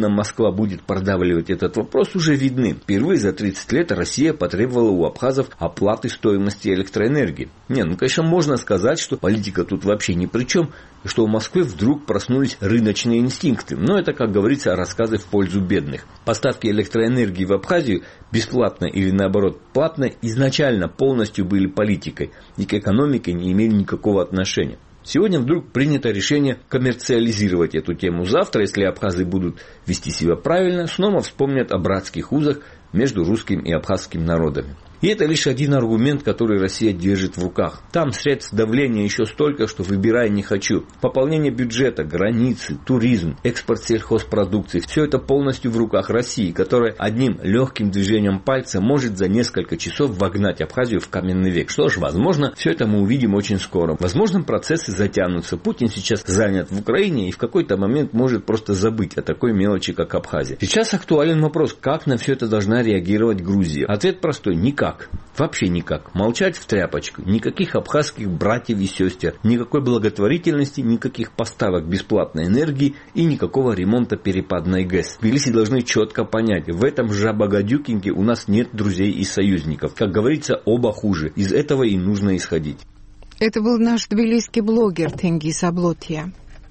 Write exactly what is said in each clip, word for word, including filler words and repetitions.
именно Москва будет продавливать этот вопрос, уже видны. Впервые за тридцать лет Россия потребовала у абхазов оплаты стоимости электроэнергии. Не, ну, конечно, можно сказать, что политика тут вообще ни при чем, и что у Москвы вдруг проснулись рыночные инстинкты. Но это, как говорится, рассказы в пользу бедных. Поставки электроэнергии в Абхазию бесплатно или наоборот платно изначально полностью были политикой и к экономике не имели никакого отношения. Сегодня вдруг принято решение коммерциализировать эту тему. Завтра, если абхазы будут вести себя правильно, снова вспомнят о братских узах между русским и абхазским народами. И это лишь один аргумент, который Россия держит в руках. Там средств давления еще столько, что выбирай не хочу. Пополнение бюджета, границы, туризм, экспорт сельхозпродукции – все это полностью в руках России, которая одним легким движением пальца может за несколько часов вогнать Абхазию в каменный век. Что ж, возможно, все это мы увидим очень скоро. Возможно, процессы затянутся. Путин сейчас занят в Украине и в какой-то момент может просто забыть о такой мелочи, как Абхазия. Сейчас актуален вопрос, как на все это должна реагировать Грузия. Ответ простой – никак. Вообще никак. Молчать в тряпочку. Никаких абхазских братьев и сестер. Никакой благотворительности, никаких поставок бесплатной энергии и никакого ремонта перепадной ГЭС. Тбилиси должны четко понять, в этом жабогадюкинге у нас нет друзей и союзников. Как говорится, оба хуже. Из этого и нужно исходить. Это был наш тбилисский блогер Тенгиз Аблотья.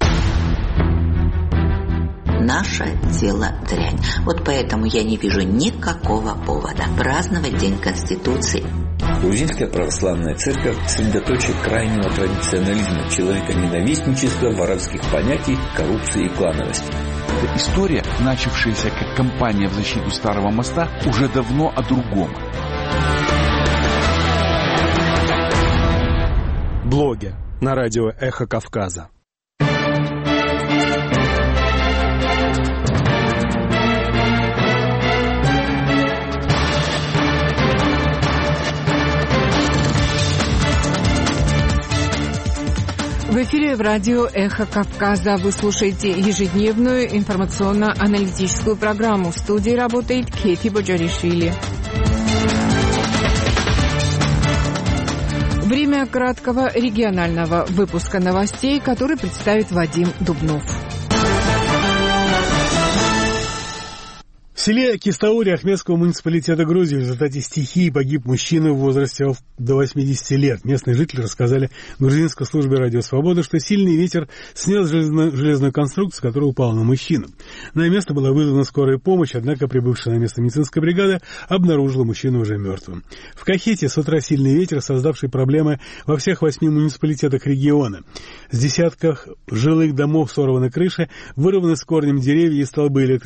Наше дело дрянь. Вот поэтому я не вижу никакого повода праздновать День Конституции. Грузинская православная церковь – средоточие крайнего традиционализма, человеконенавистничества, воровских понятий, коррупции и клановости. История, начавшаяся как кампания в защиту Старого моста, уже давно о другом. Блогер на радио «Эхо Кавказа». В эфире в радио «Эхо Кавказа» вы слушаете ежедневную информационно-аналитическую программу. В студии работает Кети Боджаришвили. Время краткого регионального выпуска новостей, который представит Вадим Дубнов. В селе Кистаури Ахмедского муниципалитета Грузии в результате стихии погиб мужчина в возрасте до восьмидесяти лет. Местные жители рассказали грузинской службе «Радио Свобода», что сильный ветер снес железную, железную конструкцию, которая упала на мужчину. На место была вызвана скорая помощь, однако прибывшая на место медицинская бригада обнаружила мужчину уже мертвым. В Кахете с утра сильный ветер, создавший проблемы во всех восьми муниципалитетах региона. С десятков жилых домов сорваны крыши, вырваны с корнем деревья и столбы электроэнергии.